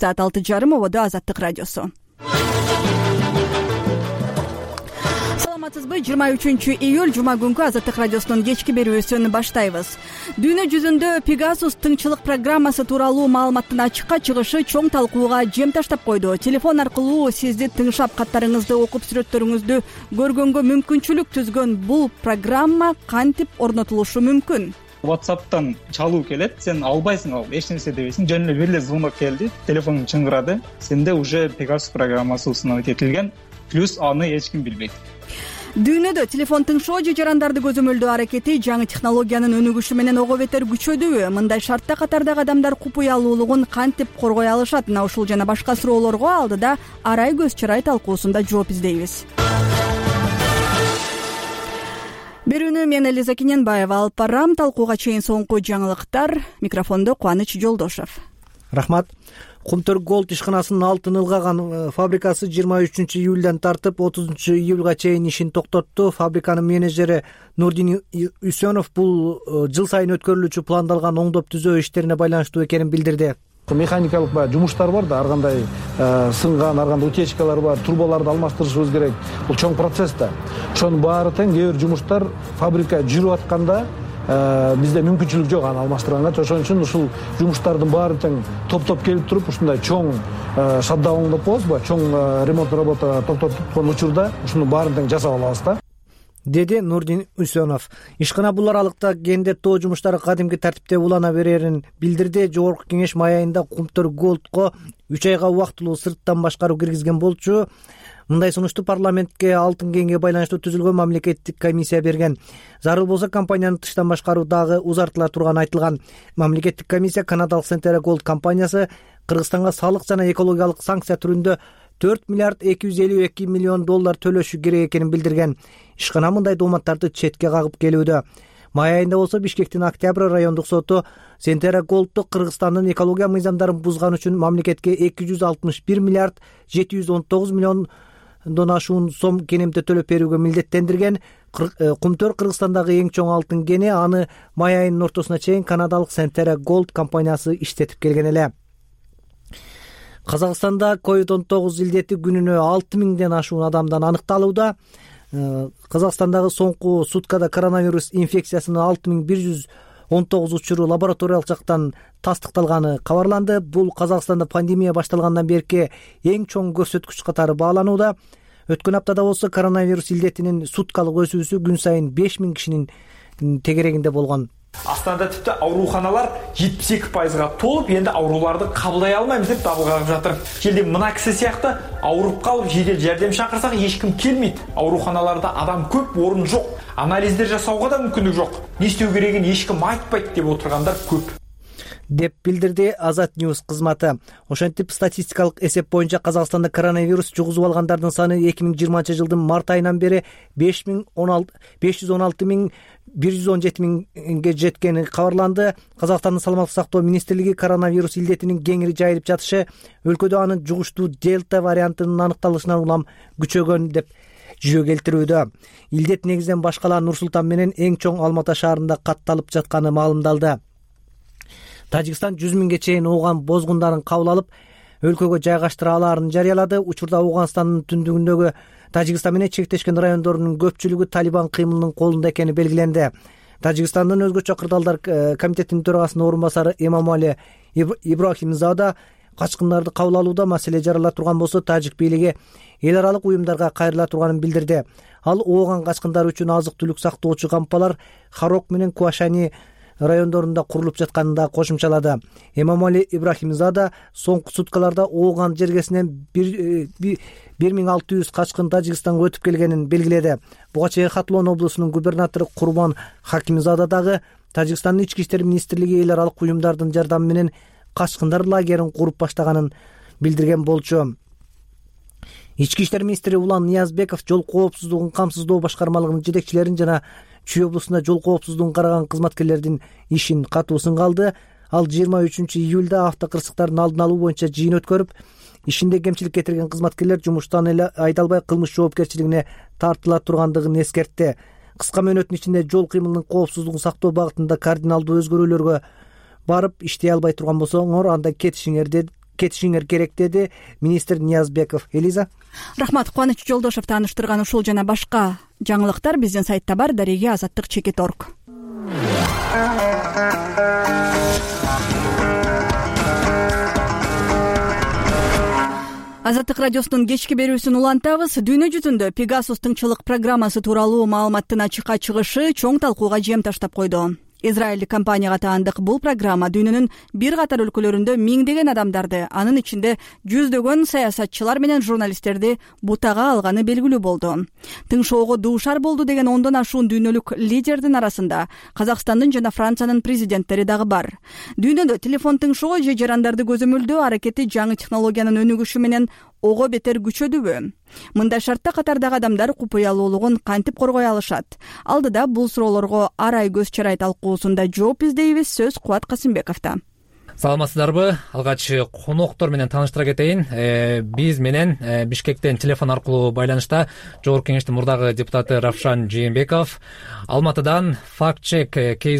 Saat 6:30 ободо Азаттык радиосу. Саламатсызбы? 23-июль жума күнкү Азаттык радиосунун кечки берүүсүн баштайбыз. Дүйнө жүзүндө Pegasus тыңчылык программасы тууралуу маалыматтын ачыкка чыгышы чоң талкууга жем таштап койду. Телефон аркылуу сизди тыңшап каттарыңызды окуп сүрөттөрүңүздү көргөнгө мүмкүнчүлүк түзгөн бул программа кантип орнотулушу мүмкүн? WhatsApp'tan çalуу келет, сен албайсың, ал эч нерсе дебейсиң, жөн эле бир эле звонок келди, телефонуң чыңгырады, сенде уже Pegasus программасы установить этилген, плюс аны эч ким билбейт. Дүйнөдө телефон тыңшоо же жарандарды көзөмөлдөө аракети жаңы технологиянын өнүгүшү менен ого бетер күчөдүбү? Мындай шартта катардагы адамдар купуялуулугун кантип коргой алышат? Мына ушул жана башка суроолорго алдыда Арай көз чырай талкуусунда жооп издейбиз. Берүүнү мен Элиза Кененбаева алып барам. Талкууга чейин соңку жаңылыктар. Микрофондо Кубаныч Жолдошов. Рахмат. Кумтөр Голд ишканасынын алтын ылгаган фабрикасы 23-июлдан тартып 30-июлга чейин ишин токтотту. Фабриканын менеджери Нурдин Үсөнов бул жыл сайын өткөрүлүүчү пландалган оңдоп түзөө иштерине байланыштуу экенин билдирди. Механикалык баягы жумуштар бар да, ар кандай сынган, ар кандай утечкалар бар, турбаларды алмаштырышыбыз керек. Бул чоң процесс да. Ошонун баары тең кээ бир жумуштар фабрика жүрүп атканда бизде мүмкүнчүлүк жок аны алмаштырганга. Ошон үчүн ушул жумуштардын баары тең топтоп келип туруп, ушундай чоң шатдаун деп коебузбу, чоң ремонт работа токтоткон учурда ушунун баарын тең жасап алабыз да, деди Нурдин Үсөнов. Ишкана бул аралыкта кендер тоо жумуштары кадимки тартипте улана берерин билдирди. Жогорку кеңеш май айында Кумтөр Голдко 3 айга убактылуу сырттан башкаруу киргизген болчу. Мындай сунушту парламентке алтын кенге байланыштуу түзүлгөн мамлекеттик комиссия берген. Зарыл болсо компанияны тыштан башкаруу дагы узартыла турганы айтылган. Мамлекеттик комиссия канадалык Centera Gold компаниясы Кыргызстанга салык жана экологиялык санкция түрүндө 4 миллиард 252 миллион доллар төлөшү керек экенин билдирген. Ишкана мындай дооматтарды четке кагып келүүдө. Май айында болсо Бишкектин Октябрь райондук соту Centera Gold'ду Кыргызстандын экология мыйзамдарын бузган үчүн мамлекетке 261 миллиард 719 миллиондон ашуун сом кенемте төлөп берүүгө милдеттендирген. Кумтөр Кыргызстандагы эң чоң алтын кени, аны май айынын ортосуна чейин канадалык Centera Gold компаниясы иштетип келген эле. Казакстанда COVID-19 илдети күнүнө 6000ден ашуун адамдан аныкталууда. Казакстандагы соңку суткада коронавирус инфекциясынын 6119 учуру лабораториялык жактан тастыкталганы кабарланды. Бул Казакстанда пандемия башталгандан берки эң чоң көрсөткүч катары бааланууда. Өткөн аптада болсо коронавирус илдетинин суткалык өсүүсү күн сайын 5000 кишинин тегерегинде болгон. Астанада типти ауруханалар 72%га толуп, энди ауруларды кабылдай албайбыз деп дабыл кагып жатыр. Келди мына киси сыяктуу ауруп калып жедел жардам чакырсак эч ким келмейт. Ауруханаларда адам көп, орун жок. Анализдер жасауга да мүмкүндүк жок. Не истөө керегин эч ким айтпайт деп отургандар көп, деп билдирди Азат News кызматы. Ошентип статистикалык эсеп боюнча Казакстанда коронавирус жугузуп алгандардын саны 2020-жылдын март айынан бери 516,117 жеткени кабарланды. Казакстандын саламаттык сактоо министрлиги коронавирус илдетинин кеңири жайылып жатышы өлкөдө анын жугуштуу дельта вариантынын аныкталышынан улам күчөгөн деп жүйө келтирүүдө. Илдет негизинен башкала Нур-Султан менен эң чоң Алматы шаарында катталып жатканы маалымдалды. Тажикстан 100 миңге чейин ооган бозгундарын кабыл алып, өлкөгө жайгаштыра алаарын жарыялады. Учурда Ауганстандын түндүгүндөгү Тажикстан менен чектешкен райондорунун көпчүлүгү Талибан кыймылынын колунда экени белгиленди. Тажикстандын өзгөчө кырдаалдар комитетинин төрагасынын орун басары Эмомали Ибрахимзада качкындарды кабыл алууда маселе жарала турган болсо, тажик бийлиги эл аралык уюмдарга кайрыла турганын билдирди. Ал ооган качкындар үчүн азык-түлүк сактоочу кампалар Харок менен Куашани райондорунда курулуп жатканын да кошумчалады. Эмомали Ибрахимзада соңку суткаларда ооган жергесинен 1600 качкын Тажикстанга өтүп келгенин белгиледи. Буга чейин Хатлон облусунун губернатору Курбан Хакимзада дагы Тажикстандын ички иштер министрлиги эл аралык уюмдардын жардамы менен качкындар лагерин куруп баштаганын билдирген болчу. Ички иштер министри Улан Ниязбеков жол коопсуздугун камсыздоо башкармалыгынын жетекчилерин жана Чүй облусунда жол коопсуздугун караган кызматкерлердин ишин катуу сынга алды. Ал 23-июлда автокырсыктардын алдын алуу боюнча жыйын өткөрүп, ишинде кемчилик кетирген кызматкерлер жумуштан эле айдалбай кылмыш жоопкерчилигине тартыла тургандыгын эскертти. Кыска мөөнөттүн ичинде жол кыймылынын коопсуздугун сактоо багытында кардиналдуу өзгөрүүлөргө барып иштей албай турган болсоңор, анда кетишиңер кетишиңер керек, деди министр Ниязбеков. Элиза. Рахмат. Кубаныч Жолдошев тааныштырган ушул жана башка жаңылыктар биздин сайтта бар. Дареге Азаттык.org. Азаттык радиосунун кечки берүүсүн улантабыз. Дүйнө жүзүндө Pegasus тыңчылык программасы тууралуу маалыматтын ачыкка чыгышы чоң талкууга жем таштап койду. Израилдик компанияга таандык бул программа дүйнөнүн бир катар өлкөлөрүндө миңдеген адамдарды, анын ичинде жүздөгөн саясатчылар менен журналисттерди бутага алганы белгилүү болду. Тыңшоого дуушар болду деген ондон ашуун дүйнөлүк лидердин арасында Казакстандын жана Франциянын президенттери дагы бар. Дүйнөдө телефон тыңшоо же жарандарды көзөмөлдөө аракети жаңы технологиянын өнүгүшү менен ого бетер күчөдүбү? Мындай шартта катардагы адамдар купуялуулугун кантип коргой алышат? Алдыда бул суроолорго ар ай көз чарай талкуусунда жооп издейбиз. Сөз Кубат Касымбековдо. Саламатсыздарбы? Алгач коноктор менен тааныштыра кетейин. Биз менен Бишкектен телефон аркылуу байланышта Жогорку Кеңештин мурдагы депутаты Равшан Жээнбеков, Алматыдан Fact Check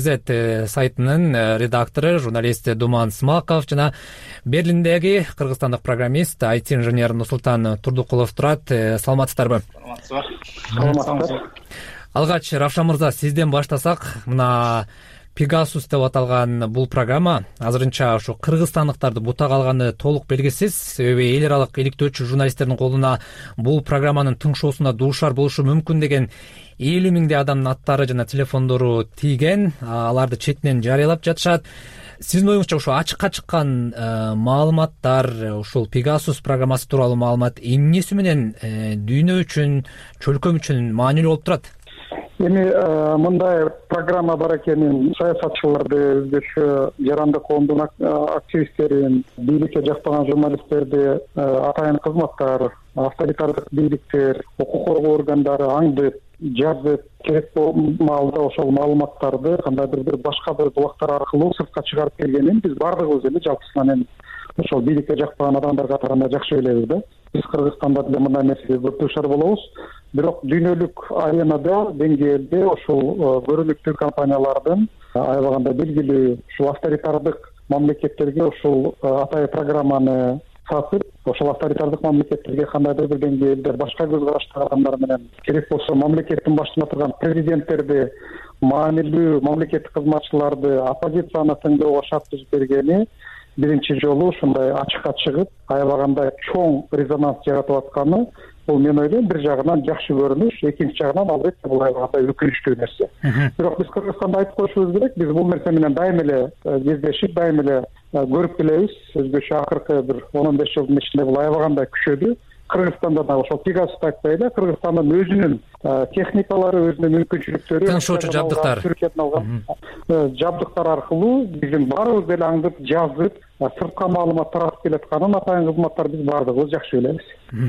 KZ сайтынын редактору, журналист Думан Смаков жана Берлиндеги кыргызстандык программист, IT-инженер Нурсултан Турдукулов турат. Саламатсыздарбы? Саламатсыздар. Алгач Равшан мырза, сизден баштасак, мына Pegasus деп аталган бул программа азырынча ушу кыргызстандыктарды бутага алганы толук белгисиз. Себеби эл аралык иликтөөчү журналисттердин колуна бул программанын тыңшоосуна дуушар болушу мүмкүн деген 50 миңдей адамдын аттары жана телефондору тийген. Аларды четинен жарыялап жатышат. Сиздин оюңузча ушу ачыкка чыккан маалыматтар, ушул Pegasus программасы тууралуу маалымат эмнеси менен дүйнө үчүн, чөлкөм үчүн маанилүү болуп турат? Эми мындай программа бар экенин саясатчыларды, өзгөчө жаранды коомдун активисттерин, бийликке жакпаган журналисттерди, атайын кызматтар, авторитардык бийликтер, укук коргоо органдары аңдып, жазып, керек маалда ошол маалыматтарды кандайдыр бир башка бир булактар аркылуу сыртка чыгарып келгенин биз баардыгыбыз эле жалпысынан эми ошол бийликке жакпаган адамдар катарында жакшы билебиз да. Биз Кыргызстанда деле мындай нерсеге көп дуушар болобуз. Бирок дүйнөлүк аренада, деңгээлде ошол көрүнүктүү компаниялардын аябаганда белгилүү ушул авторитардык мамлекеттерге ушул атай программаны сатып, ошол авторитардык мамлекеттерге кандайдыр бир деңгээлде башка көз караштагы адамдар менен, керек болсо мамлекеттин башында турган президенттерди, маанилүү мамлекеттик кызматчыларды, оппозицияны тыңдоого шарт түзүп бергени биринчи жолу ушундай ачыкка чыгып, аябагандай чоң резонанс жаратып атканы бул мен ойлойм бир жагынан жакшы көрүнүш, экинчи жагынан албетте бул аябагандай өкүнүчтүү нерсе. Бирок биз Кыргызстанда айтып коюшубуз керек, биз бул нерсе менен дайым эле кездешип, дайым эле көрүп келебиз. Өзгөчө акыркы бир 10-15 жылдын ичинде бул аябагандай күчөдү. Кыргызстанда да ошол Pegasus айтпайлы, Кыргызстандын өзүнүн техникалары, өзүнүн мүмкүнчүлүктөрү, тыңшоочу жабдыктар, Түркияден алган жабдыктар аркылуу биздин баарыбыз деле аңдып, жазып, сыртка маалымат таратып келатканын атайын кызматтар биз баардыгыбыз жакшы билебиз.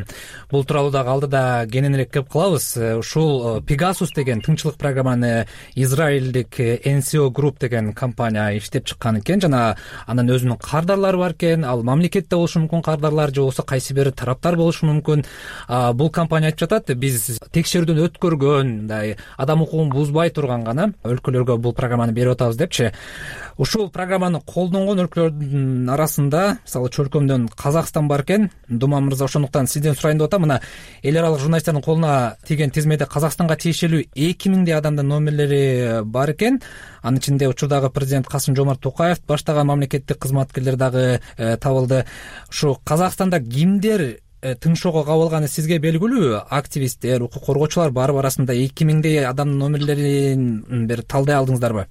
Бул тууралуу дагы алдыда кененирээк кеп калабыз. Ушул Pegasus деген тыңчылык программаны израилдик NCO Group деген компания иштеп чыккан экен жана анын өзүнүн кардарлары бар экен. Ал мамлекетте болушу мүмкүн кардарлар же болбосо кайсы бир тараптар болушу мүмкүн. Бул компания айтып жатат, биз текшерүүдөн өткөргөн, мындай адам укугун бузбай турган гана өлкөлөргө бул программаны берип атабыз депчи. Ушул программаны колдонгон өлкөлөрдүн арасында, мисалы чөлкөмдөн Казакстан бар экен. Думан мырза, ошондуктан сизден сурайын деп атам. Мына эл аралык журналисттердин колуна тийген тизмеде Казакстанга тиешелүү 2000дей адамдын номерлери бар экен. Анын ичинде учурдагы президент Касым-Жомарт Токаев баштаган мамлекеттик кызматкерлер дагы табылды. Ушу Казакстанда кимдер тыңшоого кабылганы сизге белгилүү? Активисттер, укук коргоочулар бар арасында 2000дей адамдын номерлерин бир талдай алдыңыздарбы?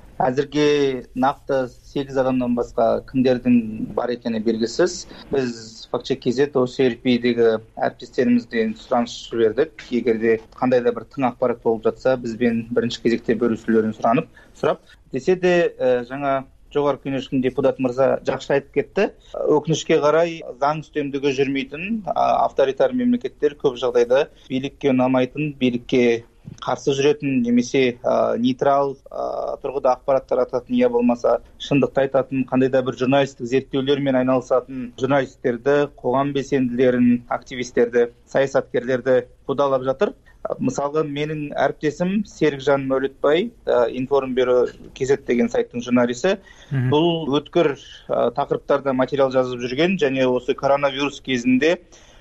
Азыркы накты 8 адамдан башка кимдердин бар экени белгисиз. Биз Fact Check KZ OCRP-деги әріптестерімізден сұраныс жібердік. Егерде кандайда бир тың акпарат болуп жатса, бизбен биринчи кезекте бөлүшүүлөрүн сурап, десе де жаңа Жогорку Кеңештин депутаты мырза жакшы айтып кетти. Өкүнүчкө карай заң үстөмдүгү жүрмөйтүн авторитар мемлекеттер көп жагдайда бийликке унамайтын, бийликке каршы жүрөтүн немесе нейтрал тургуда акпарат тарататын, я болмаса шындыкты айтатын, кандайда бир журналисттик зерттөөлөр менен айналысатын журналисттерди, коом белсендилерин, активисттерди, саясаткерлерди будалап жатыр. мисалы менин әріптесім Серикжан Мөлөтбай, Информбюро KZ деген сайттың журналисі, бұл өткір тақырыптарда материал жазып жүрген және осы коронавирус кезінде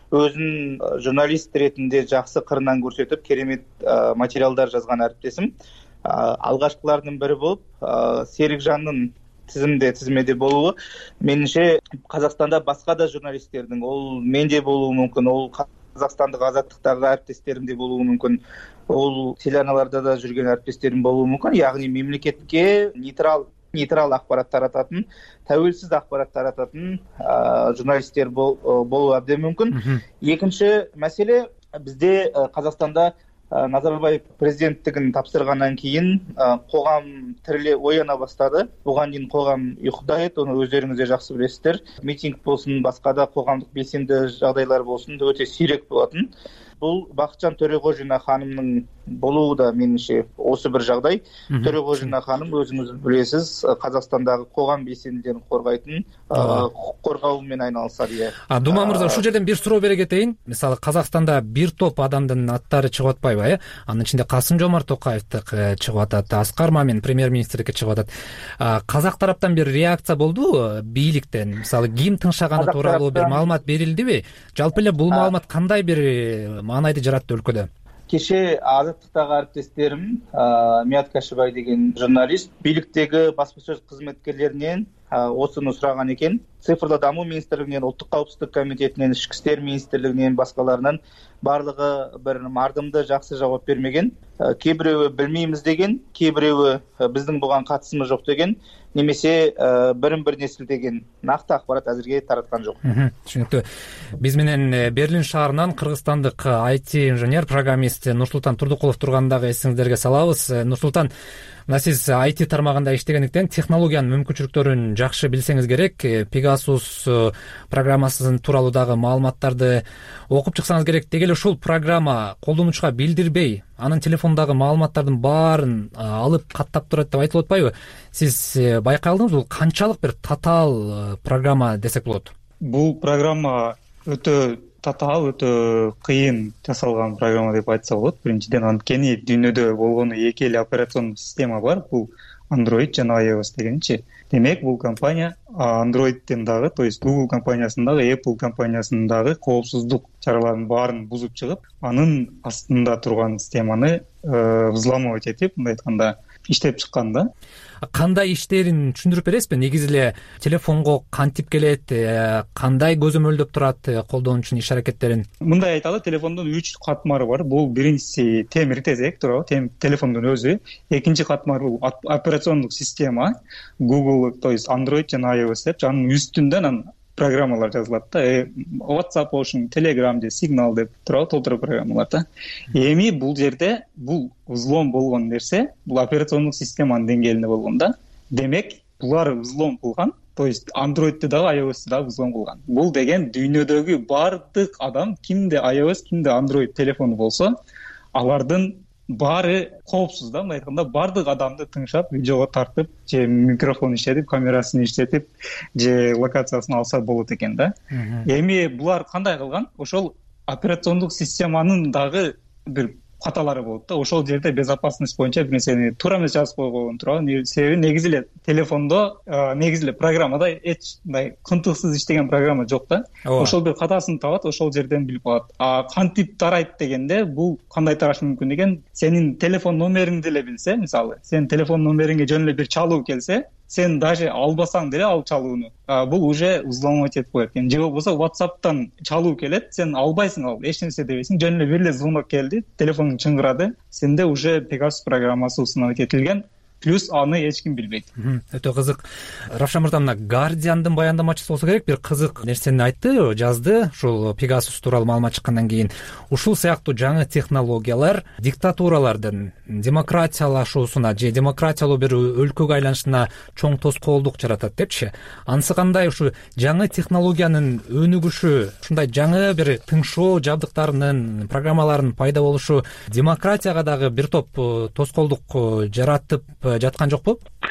өзін журналист ретінде жақсы қырынан көрсетіп, керемет материалдар жазған әріптесім. Алғашқылардың бірі болып, Серикжанның тізімеде болуы, меніңше Қазақстанда басқа да журналистердің, ол менде болуы мүмкін, ол Қазақстандық азаттықтағы әріптестерімде болуы мүмкін, ол телеарналарда да жүрген әріптестерім болуы мүмкін, яғни мемлекетке нейтрал ақпарат тарататын, тәуелсіз ақпарат тарататын журналистер болу әбден мүмкін. Екінші мәселе, бізде Қазақстанда Назарбаев президенттігін тапсырғаннан кейін қоғам тіріле ояна бастады. Бұған дейін қоғам ұйқыда еді, оны өздеріңіз де жақсы білесіздер. Митинг болсын, басқа да қоғамдық белсенді жағдайлар болсын, өте сирек болатын. Бұл Бақытжан Төреғожина ханымның болуы да меніңше осы бір жағдай. Төреғожина ханым, өзіңіз білесіз, Қазақстандағы қоғам белсенділерін қорғайтын құқық қорғаумен айналысады. Дума мырза, ушул жерден бир суроо бере кетейин. Мисалы Казакстанда бир топ адамдын аттары чыгып атпайбы, Анын ичинде Касым-Жомарт Токаевдики чыгып атат, Аскар Мамин премьер-министрдики чыгып атат. Казак тараптан бир реакция болдубу бийликтен? Мисалы ким тыңшаганы тууралуу бир маалымат берилдиби? Жалпы эле бул маалымат кандай бир маанайды жаратты өлкөдө? Кеше азаттықтағы әріптестерім Мият Кашыбай деген журналист бийликтеги баспасөз қызметкерлерінен осыны сұраған екен. Цифрлы даму министрлігінен, ұлттық қауіпсіздік комитетінен, ішкі істер министрлігінен, басқаларынан барлығы бір мардымды жақсы жауап бермеген. Кейбіреуі білмейміз деген, кейбіреуі біздің бұған қатысымыз жоқ деген, немесе бірін-біріне сілтеген нақты ақпарат әзірге таратқан жоқ. Түшүнүктүү. Биз менен Берлин шаарынан кыргызстандык IT инженер, программист Нурсултан Турдукулов тургандагы эсиңиздерге салабыз. Нурсултан, мына сиз IT тармагында иштегендиктен технологиянын мүмкүнчүлүктөрүн жакшы билсеңиз керек. Pegasus программасы тууралуу дагы маалыматтарды окуп чыксаңыз керек. Деги эле ушул программа колдонуучуга билдирбей, анын телефондагы маалыматтардын баарын алып каттап турат деп айтылып атпайбы? Сиз байкай алдыңызбы, бул канчалык бир татаал программа десек болот? Бул программа өтө татаал, өтө кыйын жасалган программа деп айтса болот. Биринчиден, анткени дүйнөдө болгону эки эле операциондук система бар. Бул Android жана iOS дегенчи. Демек, бул компания Android'тен дагы, то есть Google компаниясындагы, Apple компаниясындагы коопсуздук чараларын баарын бузуп чыгып, анын астында турган системаны взламывать этип, мындай айтканда, иштеп чыккан да. Кандай иштерин түшүндүрүп бересизби? Негизи эле телефонго кантип келет, кандай көзөмөлдөп турат колдонуучунун иш аракеттерин? Мындай айталы, телефондун 3 катмары бар. Бул биринчиси темир тезек, туурабы, телефондун өзү. Экинчи катмары бул операциондук система, Google, то есть Android жана iOS деп, анын үстүндөн программалар жазылат да. WhatsApp болушун, Telegram же Signal деп турабы, толтура программалар да. Эми бул жерде бул взлом болгон нерсе, бул операциондук системанын деңгээлинде болгон да. Демек, булар взлом кылган, то есть Android'те дагы, iOS'те дагы взлом кылган. Бул деген дүйнөдөгү бардык адам, кимде iOS, кимде Android телефону болсо, алардын баары коопсуз да, мындай айтканда, бардык адамды тыңшап, видеого тартып, же микрофон иштетип, камерасын иштетип, же локациясын алса болот экен да. Эми булар кандай кылган? Ошол операциондук системанын дагы бир каталары болот да. Ошол жерде безопасность боюнча бир нерсени туура эмес жазып койгон туурабы. Себеби негизи эле телефондо, негизи эле программада эч мындай кынтыксыз иштеген программа жок да. Ошол бир катасын табат, ошол жерден билип калат. Кантип тарайт дегенде, бул кандай тарашы мүмкүн деген, сенин телефон номериңди эле билсе, мисалы, сенин телефон номериңе жөн эле бир чалуу келсе, сен даже албасаң деле ал чалууну, бул уже взломать этип коет экен. Же болбосо WhatsApp'тан чалуу келет, сен албайсың, ал эч нерсе дебейсиң, жөн эле бир эле звонок келди, телефонуң чыңгырады, сенде уже Pegasus программасы установить этилген. Плюс аны эч ким билбейт. Өтө кызык. Равшан мырза, мына Guardian'дын баяндамачысы болсо керек, бир кызык нерсени айтты, жазды. Ушул Pegasus тууралуу маалымат чыккандан кийин ушул сыяктуу жаңы технологиялар диктатуралардын демократиялашуусуна же демократиялуу бир өлкөгө айланышына чоң тоскоолдук жаратат депчи. Анысы кандай ушу жаңы технологиянын өнүгүшү, ушундай жаңы бир тыңшоо жабдыктарынын, программаларынын пайда болушу демократияга дагы бир топ тоскоолдук жаратып жаткан жокпу?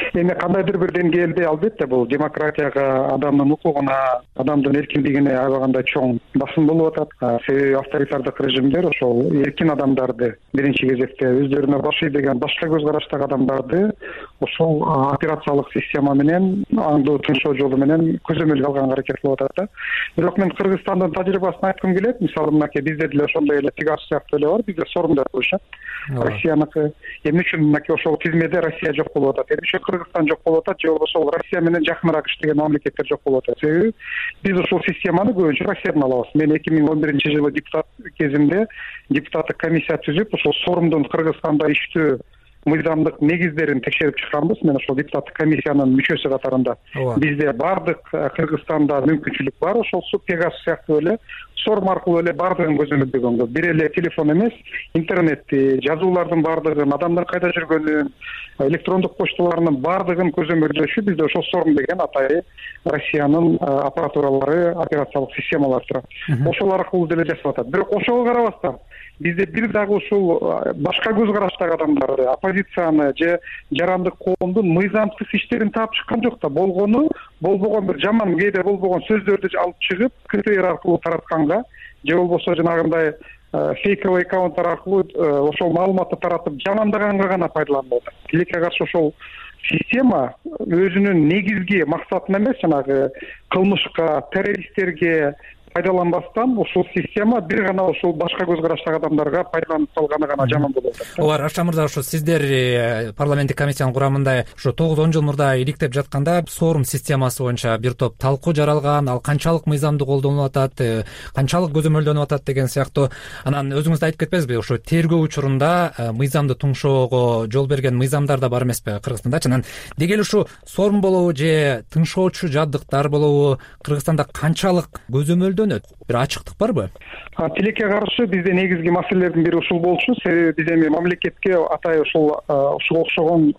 эми кандайдыр бир деңгээлде албетте бул демократияга, адамдын укугуна, адамдын эркиндигине аябагандай чоң басым болуп атат. Себеби авторитардык режимдер ошол эркин адамдарды биринчи кезекте өздөрүнө баш ийдеген башка көз караштагы адамдарды ошол операциялык система менен, аңдуу тынчоо жолу менен көзөмөлгө алганга аракет кылып атат да. Бирок мен Кыргызстандын тажрыйбасын айткым келет. Мисалы мынакей bizde деле ошондой эле Пегасус сыяктуу эле бар. Бизде Сорум деп коюшат. Россияныкы. Эмне үчүн мынакей ошол тизмеде Россия жок болуп атат? Эмне үчүн Кыргызстан жок болуп атат? Же болбосо Россия менен жакыныраак иштеген мамлекеттер жок болуп атат? Себеби биз ошол системаны көбүнчө Россиядан алабыз. Мен 2011-жылы депутат кезимде депутаттык комиссия түзүп, ошол Сорумдун Кыргызстанда иштөө мыйзамдык негиздерин текшерип чыкканбыз. Мен ошол депутаттык комиссиянын мүчөсү катарында. Бизде бардык Кыргызстанда мүмкүнчүлүк бар. Ошол Пегасус сыяктуу эле Сорум аркылуу эле бардыгын көзөмөлдөгөнгө, бир эле телефон эмес, интернетти, жазуулардын бардыгын, адамдын кайда жүргөнүн, электрондук почталарынын бардыгын көзөмөлдөшү бизде ошол Сорум деген атайы Россиянын аппаратуралары, операциялык системалары турат. Ошол аркылуу деле жасап атат. Бирок ошого карабастан бизде бир дагы ушул башка көз караштагы адамдарды, оппозицияны же жарандык коомдун мыйзамсыз иштерин таап чыккан жок да. Болбогон бир жаман, кээде болбогон сөздөрдү алып чыгып, КТР аркылуу таратканга же болбосо жанагындай фейковый аккаунттар аркылуу ошол маалыматты таратып жамандаганга гана пайдаланылып атат. Тилекке каршы ошол система өзүнүн негизги максатына эмес, жанагы кылмышка, террористтерге пайдаланбастан ушул система бир гана ушул башка көз караштагы адамдарга пайдаланып калганы гана жаман болуп атат. Ооба, Рашан мырза, ушу сиздер парламенттик комиссиянын курамында ушу 9-10 жыл мурда иликтеп жатканда Сорум системасы боюнча бир топ талкуу жаралган, ал канчалык мыйзамды колдонуп атат, канчалык көзөмөлдөнүп атат деген сыяктуу. Анан өзүңүз да айтып кетпедизби, ушу тергөө учурунда мыйзамды тыңшоого жол берген мыйзамдар да бар эмеспи Кыргызстандачы? Анан деги эле ушу Сорум болобу же тыңшоочу жабдыктар болобу Кыргызстанда канчалык көзөмөлдөнөт? Бир ачыктык барбы? Тилекке каршы бизде негизги маселелердин бири ушул болчу. Себеби биз эми мамлекетке атай ушуга окшогон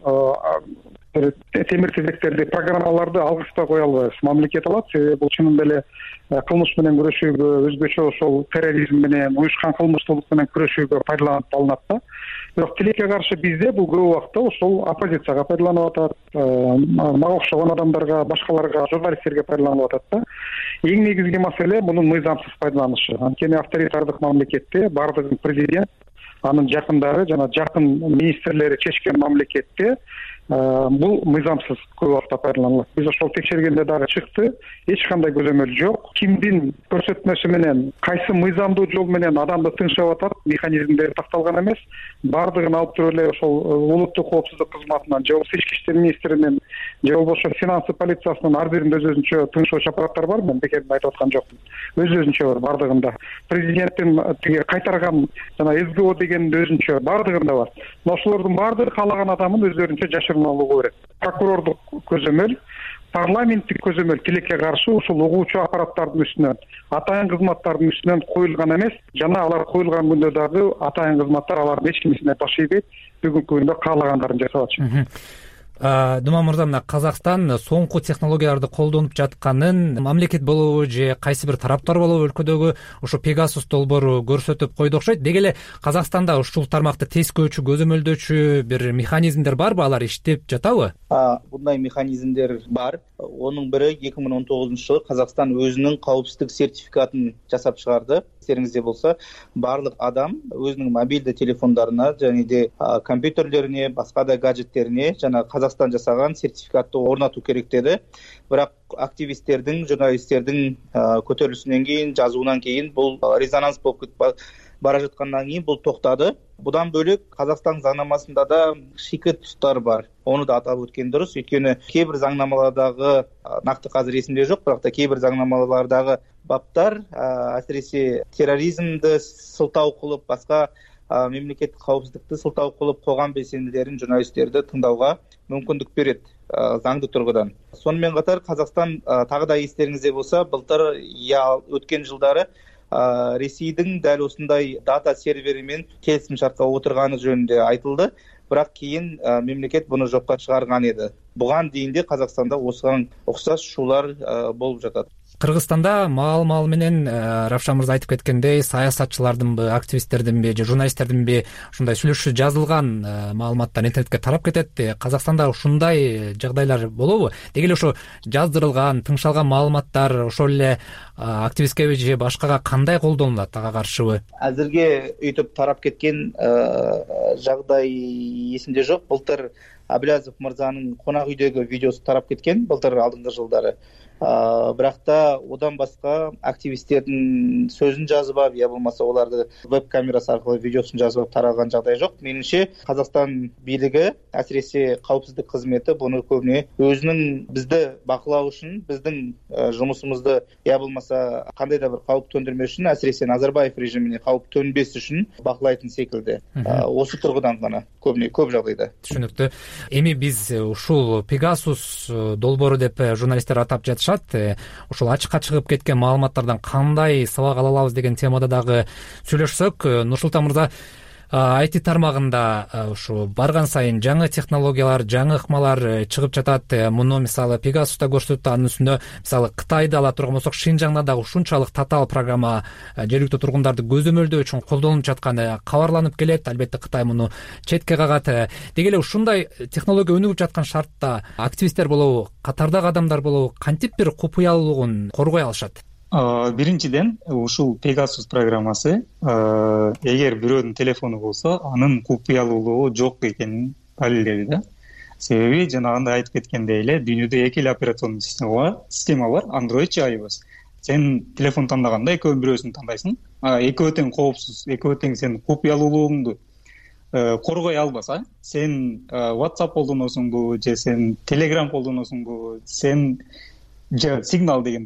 темир тизектерди, программаларды алгыстабай кое албайбыз. Мамлекет алат. Себеби бул чынында эле кылмыш менен күрөшүүгө, өзгөчө ошол терроризм менен, уюшкан кылмыштуулук менен күрөшүүгө пайдаланып алынат да. Бирок тилекке каршы бизде бул көп убакта ошол оппозицияга пайдаланып атат, мага окшогон адамдарга, башкаларга, журналисттерге пайдаланып атат да. Эң негизги маселе мунун мыйзамсыз пайдаланышы. Анткени авторитардык мамлекетте бардыгын президент, анын жакындары жана жакын министрлери чечкен мамлекетте бул мыйзамсыз көп убакта пайдаланылат. Биз ошол текшергенде дагы чыкты. Эч кандай көзөмөл жок. Кимдин көрсөтмөсү менен, кайсы мыйзамдуу жол менен адамды тынчап атат, механизмдери такталган эмес. Бардыгын алып туруп эле ошол улуттук коопсуздук кызматынан, же болбосо ички иштер министринин, же болбосо финансы полициясынын ар биринде өзүнчө тынчоочу аппараттар бар. Мен бекерден айтып аткан жокмун. Өзүнчө бар бардыгында. Президенттин тиги кайтарган жана СГО дегенде өзүнчө бардыгында бар. Ошолордун бардыгы каалаган адамын өздөрүнчө жашырмалууга берет. Прокурордук көзөмөл, парламенттик көзөмөл тилекке каршы ушул угуучу аппараттардын үстүнөн, атайын кызматтардын үстүнөн коюлган эмес, жана алар коюлган күндө дагы атайын кызматтар алардын эч кимисине баш ийбейт, бүгүнкү күндө каалагандарын жасап атышат. Думан мырза, мына Казакстан соңку технологияларды колдонуп жатканын мамлекет болобу же кайсы бир тараптар болобу өлкөдөгү ушу Пегасус долбоору көрсөтүп койду окшойт. Деги эле Казакстанда ушул тармакты тескөөчү, көзөмөлдөөчү бир механизмдер барбы? Алар иштеп жатабы? Bunday mexanizmler бар. Onun biri 2019-жылы Казакстан өзүнүн каупсуздук сертификатын жасап чыгарды. Естериңизде болса, барлык адам өзүнүн мобилдүү телефондарына және де компьютерлерине, баска да гаджеттерине жана Казакстан жасаган сертификатты орнатуу керек деди. Бирок активисттердин, журналисттердин көтөрүлүшүнөн кийин, жазуунан кийин бул резонанс болуп бара жаткандан кийин бул токтады. Будан бөлөк Казакстан заңнамасында да шикі туштар бар. Onu da атап өткен дұрыс. Өйткені кейбір заңнамалардағы, нақты қазір есімде жоқ, бірақ та кейбір заңнамалардағы баптар әсіресе терроризмді сылтау қылып, басқа мемлекеттік қауіпсіздікті сылтау қылып, қоғам белсенділерін, журналистерді тыңдауға мүмкіндік береді заңды тұрғыдан. Сонымен қатар Қазақстан тағы да естеріңізде болса, былтыр өткен жылдары Ресейдің дәл осындай дата серверімен келісім шартқа отырғаны жөнінде айтылды, бірақ кейін мемлекет бұны жоққа шығарған еді. Бұған дейін де Қазақстанда осыған ұқсас шулар болып жатады. Кыргызстанда маал менен Равшан мырза айтып кеткендей саясатчылардынбы, активисттердинби же журналисттердинби ушундай сүйлөшүшү жазылган маалыматтар интернетке тарап кетет. Казакстанда ушундай жагдайлар болобу? Деги эле ошо жаздырылган, тыңшалган маалыматтар ошол эле активисткеби же башкага кандай колдонулат, ага каршыбы? Азырге өйтүп тарап кеткен жагдай эсимде жок. Былтыр Абилязов мырзанын конак үйдөгү видеосу тарап кеткен, былтыр алдыңкы жылдары. Бирок да одан башка активисттердин сөзүн жазып алып, я болмаса оларды веб-камерасы аркылуу видеосун жазып алып таралган жагдай жок. Менимче Казакстан бийлиги, асиресе коопсуздук кызмети буну көбүнө өзүнүн бизди бакылоо үчүн, биздин жумушубузду я болмаса кандай да бир кауп төндүрмөш үчүн, асиресе Назарбаев режимине кауп төнбөс үчүн бакылайтын секилди. Ошол тургудан гана көп жагдайда. Түшүнүктүү. Эми биз ушул Пегасус долбоору деп журналисттер атап жатышат. Ушул ачыкка чыгып кеткен маалыматтардан кандай сабак ала алабыз деген темада дагы сүйлөшсөк, Нурсултан мырза, IT тармагында ушу барган сайын жаңы технологиялар, жаңы ыкмалар чыгып жатат. Муну мисалы Пегасуста көрсөтүп, анын үстүндө мисалы Кытайды ала турган болсок, Шинжаңда дагы ушунчалык татаал программа жергиликтүү тургундарды көзөмөлдөө үчүн колдонулуп жатканы кабарланып келет. Албетте Кытай муну четке кагат. Деги эле ушундай технология өнүгүп жаткан шартта активисттер болобу, катардагы адамдар болобу, кантип бир купуялуулугун коргой алышат? Биринчиден, ушул Pegasus программасы эгер бирөөнүн телефону болсо, анын купуялуулугу жок экенин далилдеди да. Себеби жанагындай айтып кеткендей эле, дүйнөдө эки эле операциондук система бар, Android же iOS. Сен телефон тандаганда экөөнүн бирөөсүн тандайсың. Экөө тең коопсуз, экөө тең сенин купуялуулугуңду коргой албаса, сен WhatsApp колдоносуңбу же сен Telegram колдоносуңбу, сен же Signal деген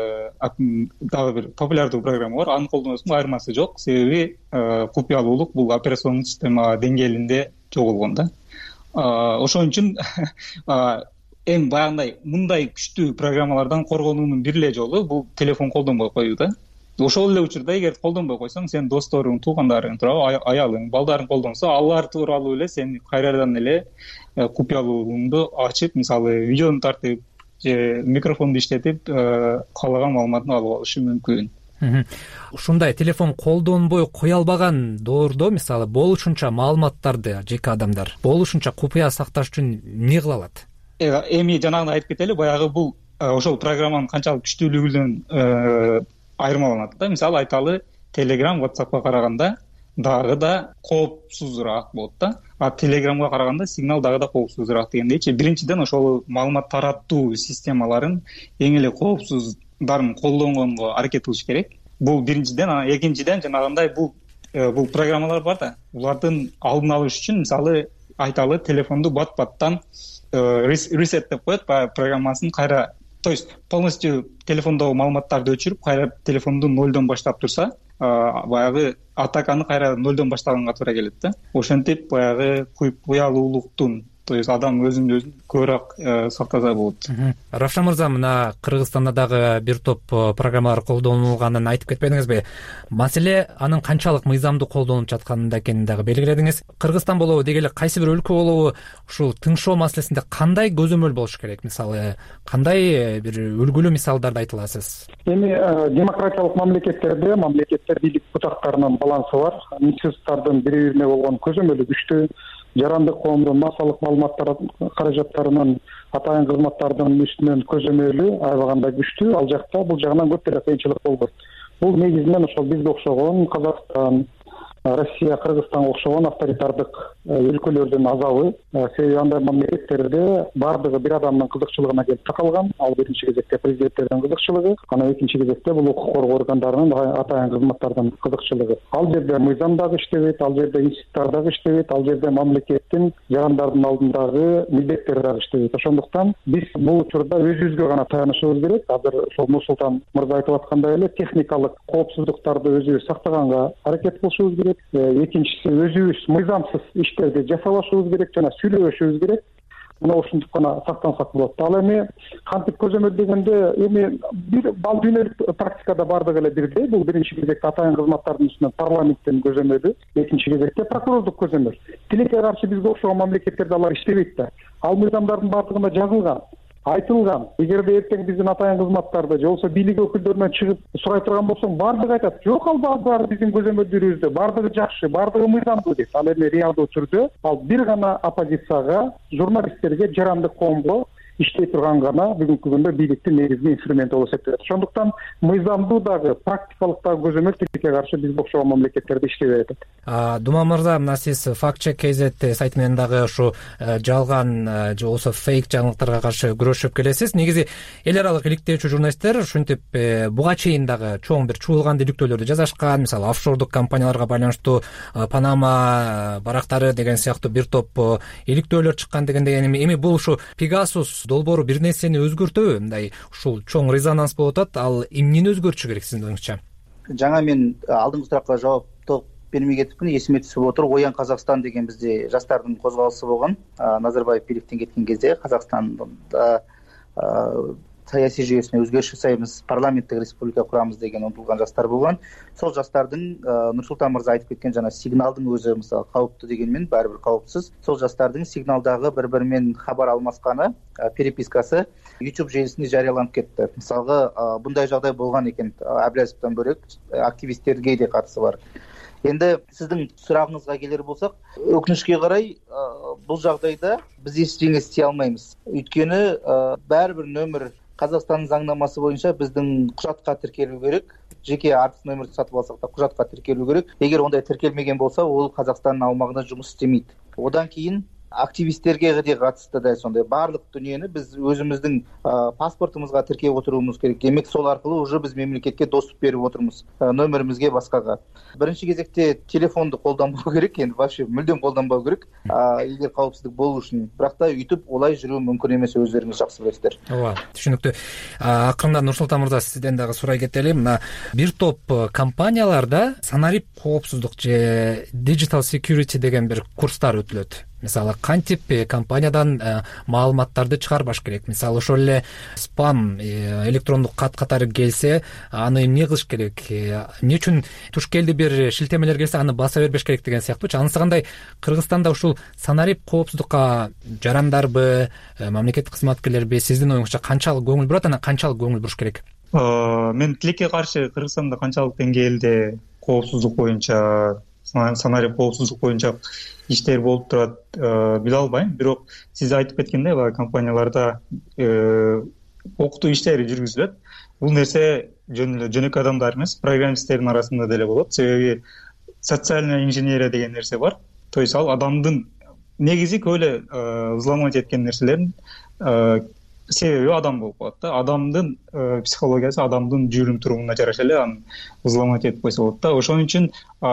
дагы бир популярдуу программа бар, аны колдоносуң, айырмасы жок. Себеби купуялуулук бул операциондук система деңгээлинде жоголгон да. Ошон үчүн эми баягындай мындай күчтүү программалардан коргонуунун бир эле жолу бул телефон колдонбой коюу да. Ошол эле учурда эгер колдонбой койсоң, сен досторуң, туугандарың, аялың, балдарың колдонсо, алар тууралуу эле сен кайрадан эле купуялуулугуңду ачып, мисалы видеону тартып же микрофонду иштетип каалаган маалыматын алып алышы мүмкүн. Ушундай телефон колдонбой кое албаган доордо, мисалы, болушунча маалыматтарды жеке адамдар болушунча купуя сакташ үчүн эмне кыла алат? Эми жанагындай айтып кетели, баягы бул ошол программанын канчалык күчтүүлүгүнөн айырмаланат да. Мисалы айталы, Telegram, WhatsApp'ка караганда дагы да коопсузураак болот да. Telegramга караганда Signal дагы да коопсузураак дегендейчи. Биринчиден ошол маалымат тараттуу системаларын эң эле коопсуздарын колдонгонго аракет кылыш керек. Бул биринчиден. Анан экинчиден жанагындай бул программалар бар да. Булардын алдын алыш үчүн, мисалы айталы, телефонду бат-баттан ресеттеп коет, программасын кайра, то есть полностью телефондогу маалыматтарды өчүрүп, кайра телефонду нолдон баштап турса, баягы атаканы кайра нолдон баштаганга туура келет да. Ошентип баягы купуялуулуктун, то есть адам өзүн көбүрөөк сактаса болот. Равшан мырза, мына Кыргызстанда дагы бир топ программалар колдонулганын айтып кетпедиңизби? Маселе анын канчалык мыйзамдуу колдонулуп жатканында экенин дагы белгиледиңиз. Кыргызстан болобу, деги эле кайсы бир өлкө болобу, ушул тыңшоо маселесинде кандай көзөмөл болуш керек? Мисалы, кандай бир үлгүлүү мисалдарды айта аласыз? Эми демократиялык мамлекеттер бийлик бутактарынын балансы бар. Институттардын бири-бирине болгон көзөмөлү күчтүү. Жарандык коомдун массалык маалыматтар каражаттарынын атайын кызматтардын үстүнөн көзөмөлү аябагандай күчтүү. Ал жакта бул жагынан көп деле кыйынчылык болбойт. Бул негизинен ошол бизге окшогон Казакстан, Россия, Кыргызстанга окшогон авторитардык өлкөлөрдүн азабы. Себеби андай мамлекеттерде бардыгы бир адамдын кызыкчылыгына келип такалган. Ал биринчи кезекте президенттердин кызыкчылыгы, анан экинчи кезекте бул укук коргоо органдарынын атайын кызматтардын кызыкчылыгы. Ал жерде мыйзам дагы иштебейт, ал жерде институттар дагы иштебейт, ал жерде мамлекеттин жарандардын алдындагы милдеттери дагы иштебейт. Ошондуктан биз бул учурда өзүбүзгө гана таянышыбыз керек. Азыр ошол Нурсултан мырза айтып аткандай эле техникалык коопсуздуктарды өзүбүз сактаганга аракет кылышыбыз керек. Экинчиси, өзүбүз мыйзамсыз иштерди жасабашыбыз керек жана сүйлөбөшүбүз керек. Мына ушинтип гана сактансак болот. Ал эми кантип көзөмөл дегенде, эми бир бал дүйнөлүк практикада бардыгы эле бирдей. Бул биринчи кезекте атайын кызматтардын үстүнөн парламенттин көзөмөлү, экинчи кезекте прокурордук көзөмөл. Тилекке каршы бизге окшогон мамлекеттерде алар иштебейт да. Ал мыйзамдардын бардыгында жазылган. айтылган. Эгерде эртең биздин атайын кызматтарда же болбосо бийлик өкүлдөрүнөн чыгып сурай турган болсоң, баардыгы айтат, жок, ал баары биздин көзөмөлдөрүбүздө, баардыгы жакшы, баардыгы мыйзамдуу дейт. Ал эми реалдуу түрдө ал бир гана оппозицияга, журналисттерге, жарандык коомго иштей турган гана бүгүнкү күндө бийликтин негизги инструменти болуп эсептелет. Ошондуктан мыйзамдуу дагы, практикалык дагы көзөмөл тилекке каршы бизге окшогон мамлекеттерде иштебей атат. Думан мырза, мына сиз FactCheck.kz сайты менен дагы ушу жалган же болбосо фейк жаңылыктарга каршы күрөшүп келесиз. Негизи эл аралык иликтөөчү журналисттер ушинтип буга чейин дагы чоң бир чуулган иликтөөлөрдү жазышкан. Мисалы, офшордук компанияларга байланыштуу Панама барактары деген сыяктуу бир топ иликтөөлөр чыккан дегендей. Эми бул ушу Pegasus долбоору бир нерсени өзгөртөбү? Мындай ушул чоң резонанс болуп атат. Ал эмнени өзгөртүшү керек сиздин оюңузча? Жаңа мен алдыңкы суракка жооп бермей кетипмин. Эсиме түшүп отур. Оян Казакстан деген бизде жаштардын козголосу болгон. Назарбаев бийликтен кеткен кезде Казакстанда саясий жүйөсүнө өзгөрүш жасайбыз, парламенттик республика курамыз деген умтулган жаштар болгон. Сол жаштардын Нурсултан мырза айтып кеткен жана сигналдын өзү мисалы кауптуу дегенмен баары бир кауіпсіз. Сол жаштардын сигналдагы бири-бири менен кабар алмасканы, перепискасы YouTube желисинде жарыяланып кетти. Мисалга мындай жагдай болгон экен. Абилязовдон бөлөк активисттерге да катысы бар. Энди сиздин сурагыңызга келер болсак, өкүнүчкө карай бул жагдайда биз эч нерсе истей албайбыз. Өйткөнү баары бир нөмүр Казакстандын заңнамасы боюнча биздин кужатка тиркелүү керек. Жеке артык нөмүрдү сатып алсак да кужатка тиркелүү керек. Эгер ондай тиркелмеген болсо, ол Казакстандын аумагында жумуш иштемейт. Одан кийин активисттерге катысты да сондай баардык дүйнөнү биз өзүбүздүн паспортубузга тиркеп отуруубуз керек. Демек сол аркылуу уже биз мамлекетке доступ берип отурмуз нөмүрүбүзгө, башкага. Биринчи кезекте телефонду колдонбоо керек, энди вообще мүлдөм колдонбоо керек. Эгер кауіпсіздік болуу үчүн. Бирок да YouTube олай жүрүү мүмкүн эмес, өздөрүңүз жакшы билесиздер. Ооба, түшүнүктүү. Акырында Нурсултан мырза, сизден дагы сурай кетели. Мына бир топ компанияларда санарип коопсуздук же digital security деген бир курстар өтүлөт. Мисалы, кантип компаниядан маалыматтарды чыгарбаш керек? Мисалы, ошол эле спам электрондук кат катары келсе, аны эмне кылыш керек? Эмне үчүн туш келди бир шилтемелер келсе, аны баса бербеш керек деген сыяктуучу. Анысы кандай Кыргызстанда ушул санарип коопсуздукка жарандарбы, мамлекеттик кызматкерлерби сиздин оюңузча канчалык көңүл бурат, анан канчалык көңүл буруш керек? Мен тилекке каршы Кыргызстанда канчалык деңгээлде коопсуздук боюнча, санарип коопсуздук боюнча иштер болуп турат биле албайм. Бирок сиз айтып кеткендей, компанияларда окутуу иштери жүргүзүлөт. Бул нерсе жөнөкөй адамдар эмес, программисттердин арасында деле болот. Себеби социальная инженерия деген нерсе бар. То есть ал адамдын негизи көп эле взломать эткен нерселерин себеби адам болуп калат да. Адамдын психологиясы, адамдын жүрүм турумуна жараша эле аны взломать этип койсо болот да. Ошон үчүн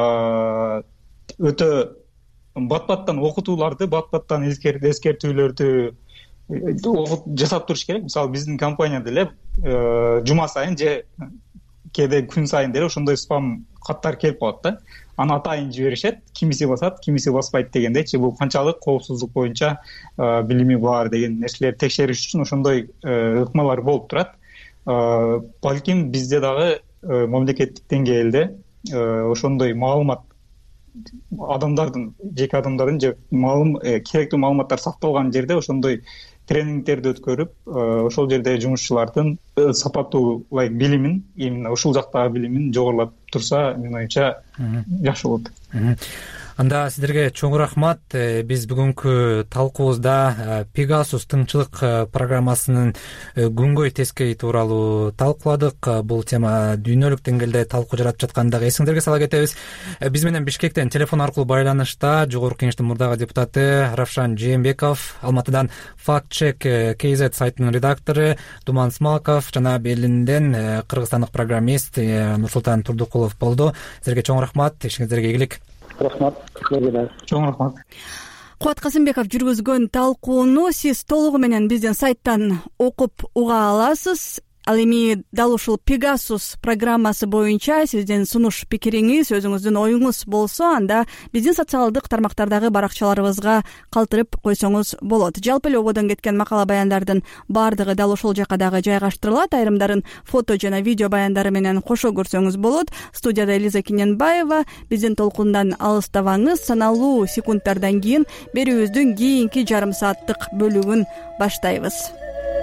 өтө бат-баттан окутууларды, бат-баттан эскертүүлөрдү жасап туруш керек. Мисалы, биздин компанияда эле жума сайын же кээде күн сайын деле ошондой спам каттар келип калат да. Аны атайын жиберишет, кимиси басат, кимиси баспайт дегендейчи. Бул канчалык коопсуздук боюнча билими бар деген нерселерди текшериш үчүн ошондой ыкмалар болуп турат. Балким бизде дагы мамлекеттик деңгээлде ошондой маалымат адамдардын, жеке адамдардын же керектүү маалыматтар сакталган жерде ошондой тренингтерди өткөрүп, ошол жерде жумушчулардын сапаттуу билимин, именно ушул жактагы билимин жогорулап турса, менин оюмча жакшы болот. Анда сиздерге чоң рахмат. Биз бүгүнкү талкуубузда Pegasus тыңчылык программасынын күнгөй тескей тууралуу талкууладык. Бул тема дүйнөлүк деңгээлде талкуу жаратып жатканын дагы эсиңдерге сала кетебиз. Биз менен Бишкектен телефон аркылуу байланышта Жогорку Кеңештин мурдагы депутаты Равшан Жээнбеков, Алматыдан FactCheck.kz сайтынын редактору Думан Смалков жана Берлинден кыргызстандык программист Нурсултан Турдукулов болду. Сиздерге чоң рахмат. Ишиңиздерге ийгилик. Рахмат. Чоң рахмат. Кубат Касымбеков жүргүзгөн талкууну сиз толугу менен биздин сайттан окуп уга аласыз. Ал эми дал ушул Pegasus программасы боюнча сиздин сунуш пикириңиз, өзүңүздүн оюңуз болсо, анда биздин социалдык тармактардагы баракчаларыбызга калтырып койсоңуз болот. Жалпы эле ободон кеткен макала баяндардын баардыгы дал ошол жака дагы жайгаштырылат. Айрымдарын фото жана видео баяндары менен кошо көрсөңүз болот. Студияда Элиза Киненбаева. Биздин толкундан алыстабаңыз. Саналуу секундтардан кийин берүүбүздүн кийинки жарым сааттык бөлүгүн баштайбыз.